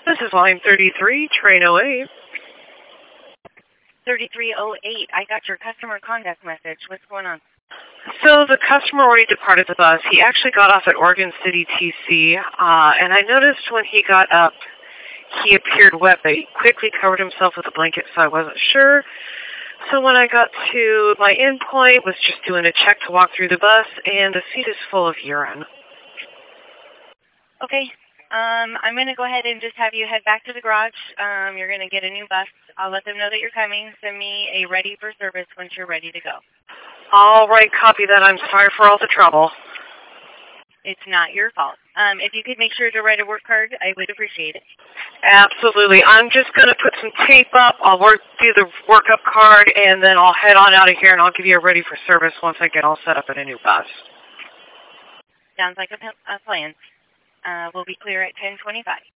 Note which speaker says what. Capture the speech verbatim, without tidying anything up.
Speaker 1: This is line thirty-three, train oh eight.
Speaker 2: thirty-three oh eight, I got your customer contact message. What's going on?
Speaker 1: So the customer already departed the bus. He actually got off at Oregon City T C, uh, and I noticed when he got up, he appeared wet, but he quickly covered himself with a blanket, so I wasn't sure. So when I got to my endpoint, was just doing a check to walk through the bus, and the seat is full of urine.
Speaker 2: Okay. Um, I'm going to go ahead and just have you head back to the garage. Um, you're going to get a new bus. I'll let them know that you're coming. Send me a ready for service once you're ready to go.
Speaker 1: All right, copy that. I'm sorry for all the trouble.
Speaker 2: It's not your fault. Um, if you could make sure to write a work card, I would appreciate it.
Speaker 1: Absolutely. I'm just going to put some tape up. I'll work through the workup card, and then I'll head on out of here, and I'll give you a ready for service once I get all set up at a new bus.
Speaker 2: Sounds like a, a plan. Uh, we'll be clear at ten twenty-five.